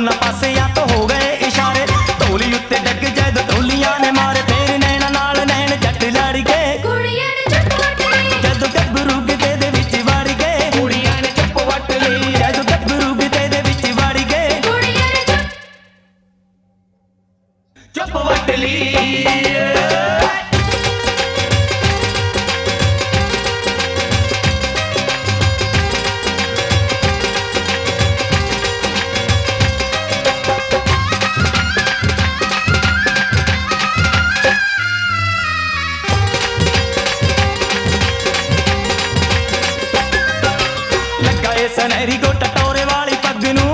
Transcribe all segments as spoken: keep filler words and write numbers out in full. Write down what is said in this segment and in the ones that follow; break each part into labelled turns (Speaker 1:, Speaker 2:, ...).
Speaker 1: ਦੋਨਾਂ ਪਾਸਿਆਂ ਤੋਂ ਹੋ ਗਏ ਇਸ਼ਾਰੇ। ਢੋਲੀ ਉੱਤੇ ਡੱਗ ਜਦ ਢੋਲੀਆਂ ਨੇ ਮਾਰੇ, ਤੇਰੇ ਨੈਣਾ ਨਾਲ ਨੈਣ ਜੱਟ ਲੜ ਗਏ।
Speaker 2: ਕੁੜੀਆਂ ਨੇ ਚੱਪ ਵੱਟ ਲਈ
Speaker 1: ਜਦੋਂ ਗੱਭਰੂ ਗਿੱਧੇ ਦੇ ਵਿੱਚ ਵੜ ਗਏ।
Speaker 3: ਕੁੜੀਆਂ ਨੇ ਚੱਪ ਵੱਟ ਲਈ
Speaker 1: ਜਦੋਂ ਗੱਭਰੂ ਗਿੱਧੇ ਦੇ ਵਿੱਚ ਵੜ ਗਏ।
Speaker 2: ਕੁੜੀਆਂ ਨੇ ਚੱਪ
Speaker 3: ਚੱਪ ਵੱਟ ਲਈ।
Speaker 1: ਸਨਹਿਰੀ ਗੋਟ ਟੋਰੇ ਵਾਲੀ ਪੱਗ ਨੂੰ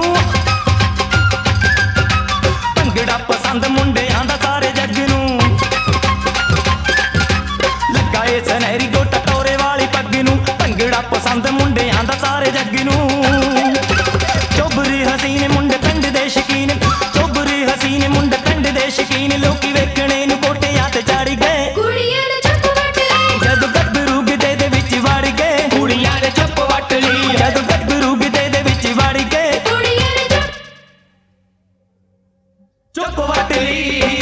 Speaker 1: ਭੰਗੜਾ ਪਸੰਦ ਮੁੰਡਿਆਂ ਦਾ ਸਾਰੇ ਜੱਗ ਨੂੰ। ਲੱਗਾ ਏ ਸਨਹਿਰੀ ਗੋਟ ਟੋਰੇ ਵਾਲੀ ਪੱਗ ਨੂੰ, ਭੰਗੜਾ ਪਸੰਦ ਮੁੰਡਿਆਂ ਦਾ ਸਾਰੇ ਜੱਗ ਨੂੰ। ਚੋਬਰੀ ਹਸੀਨ ਮੁੰਡੇ ਪਿੰਡ ਦੇ ਸ਼ਕੀਨ, ਚੋਬਰੀ ਹਸੀਨ ਮੁੰਡੇ ਪਿੰਡ ਦੇ ਸ਼ਕੀਨ, ਲੋਕੀ ਵੇਖਣੇ ਨੂੰ ਕੋਟਿਆਂ ਤੇ ਚੜ ਗਏ।
Speaker 2: ਕੁੜੀਆਂ ਨੇ ਚੱਪ ਵੱਟ ਲਈ
Speaker 1: ਜਦੋਂ ਗੱਭਰੂ ਗਿੱਧੇ ਦੇ ਵਿੱਚ ਵੜ ਗਏ।
Speaker 3: ਕੁੜੀਆਂ ਨੇ ਚੱਪ ਵੱਟ ਲਈ
Speaker 1: ਜਦੋਂ ਗੱਭਰੂ ਗਿੱਧੇ ਦੇ ਵਿੱਚ ਵੜ ਗਏ।
Speaker 2: ਕੁੜੀਆਂ ਨੇ ਚੱਪ
Speaker 3: ਚੱਪ ਵੱਟ ਲਈ।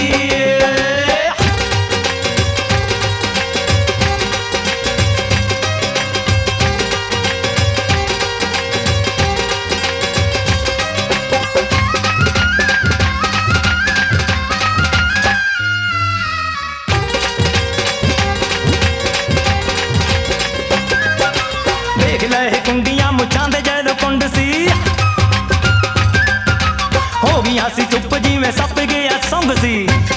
Speaker 1: ਦੇਖ ਲੈ ਇਹ ਕੁੰਡੀਆਂ ਮੁੱਛਾਂ ਦੇ ਜਦੋਂ ਕੁੰਡ ਸੀ, ਹੋ ਗਈਆਂ ਸੀ ਚੁੱਪ ਜਿਵੇਂ ਸੱਪ ਗਿਆ ਸੁੰਘ ਸੀ।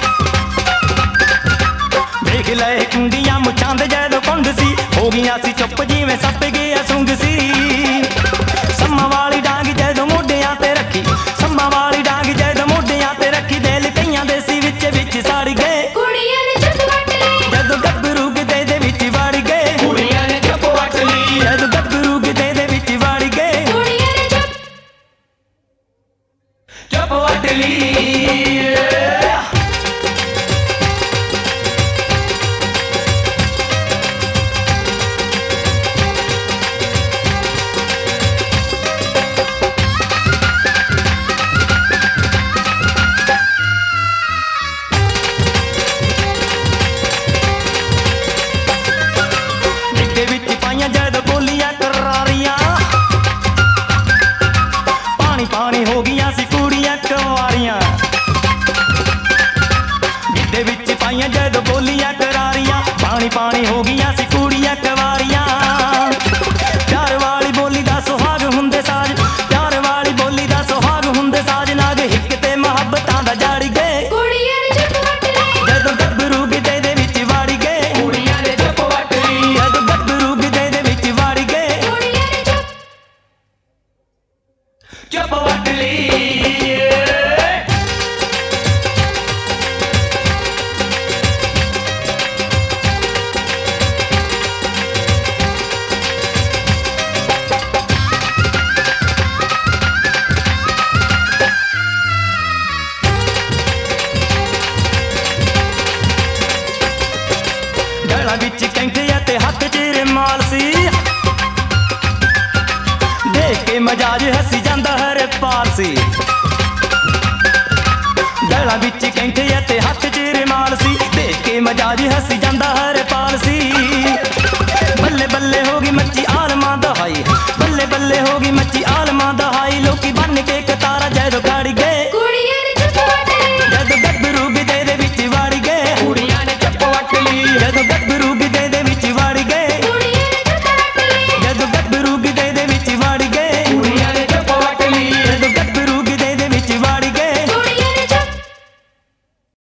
Speaker 1: ਦੇਖ ਲੈ ਇਹ ਕੁੰਡੀਆਂ ਮੁੱਛਾਂ ਦੇ ਜਦੋਂ ਕੁੰਡ ਸੀ, ਹੋ ਗਈਆਂ ਸੀ ਚੁੱਪ ਜਿਵੇਂ ਸੱਪ ਗਿਆ ਸੁੰਘ ਸੀ। ਸੰਮਾਂ ਵਾਲੀ ਡਾਂਗ ਜਦੋਂ ਮੋਢਿਆਂ ਤੇ ਰੱਖੀ, ਸੰਮਾਂ ਵਾਲੀ ਡਾਂਗ ਜਦੋਂ ਮੋਢਿਆਂ ਤੇ ਰੱਖੀ, ਦਿਲ ਕਈਆਂ ਦੇ ਸੀ ਵਿੱਚ ਵਿੱਚ ਸੜ ਗਏ।
Speaker 2: ਕੁੜੀਆਂ ਨੇ ਚੱਪ ਵੱਟ ਲਈ
Speaker 1: ਜਦੋਂ ਗੱਭਰੂ ਗਿੱਧੇ ਦੇ ਵਿੱਚ ਵੜ ਗਏ।
Speaker 3: ਕੁੜੀਆਂ ਨੇ ਚੱਪ ਵੱਟ ਲਈ
Speaker 1: ਜਦੋਂ ਗੱਭਰੂ ਗਿੱਧੇ ਦੇ ਵਿੱਚ ਵੜ ਗਏ।
Speaker 2: ਕੁੜੀਆਂ ਨੇ ਚੱਪ
Speaker 3: ਚੱਪ ਵੱਟ ਲਈ।
Speaker 1: ਗਿੱਧੇ ਵਿੱਚ ਪਾਈਆਂ ਜਦ ਬੋਲੀਆਂ ਕਰਾਰੀਆਂ, ਪਾਣੀ ਪਾਣੀ ਹੋ ਗਈਆਂ ਸੀ ਕੁੜੀਆਂ ਕੁਆਰੀਆਂ। ਗਿੱਧੇ ਵਿੱਚ ਪਾਈਆਂ ਜਦ ਬੋਲੀਆਂ ਕਰਾਰੀਆਂ, ਪਾਣੀ ਪਾਣੀ ਹੋ ਗਈਆਂ ਸੀ ਕੁੜੀਆਂ ਕੁਆਰੀਆਂ। ਪਿਆਰ ਵਾਲੀ ਬੋਲੀ ਦਾ ਸੁਹਾਗ ਹੁੰਦੇ ਸਾਜ, ਪਿਆਰ ਵਾਲੀ ਬੋਲੀ ਦਾ ਸੁਹਾਗ ਹੁੰਦੇ ਸਾਜ, ਨਾਗ ਹਿੱਕ ਤੇ ਮੁਹੱਬਤਾਂ ਦਾ ਜੜ ਗਏ।
Speaker 2: ਕੁੜੀਆਂ ਨੇ ਚੱਪ ਵੱਟ ਲਈ
Speaker 1: ਜਦੋਂ ਗੱਭਰੂ ਗਿੱਧੇ ਦੇ ਵਿੱਚ ਵੜ ਗਏ।
Speaker 3: ਕੁੜੀਆਂ ਨੇ ਚੱਪ ਵੱਟ ਲਈ
Speaker 1: ਜਦੋਂ ਗੱਭਰੂ ਗਿੱਧੇ ਦੇ ਵਿੱਚ ਵੜ ਗਏ।
Speaker 2: ਕੁੜੀਆਂ ਨੇ ਚੱਪ
Speaker 3: ਚੱਪ ਵੱਟ ਲਈ।
Speaker 1: ਗਲਾਂ ਵਿੱਚ ਕੈਂਠੇ ਤੇ ਹੱਥ 'ਚ ਰੁਮਾਲ ਸੀ, ਦੇਖ ਕੇ ਮਜਾਜ ਹੱਸੀ ਜਾਂਦਾ ਹਰ ਪਾਲ ਸੀ। ਗਲਾਂ ਵਿੱਚ ਕੈਂਠੇ ਤੇ ਹੱਥ 'ਚ ਰੁਮਾਲ ਸੀ, ਦੇਖ ਕੇ ਮਜਾਜ ਹੱਸੀ ਜਾਂਦਾ ਹਰ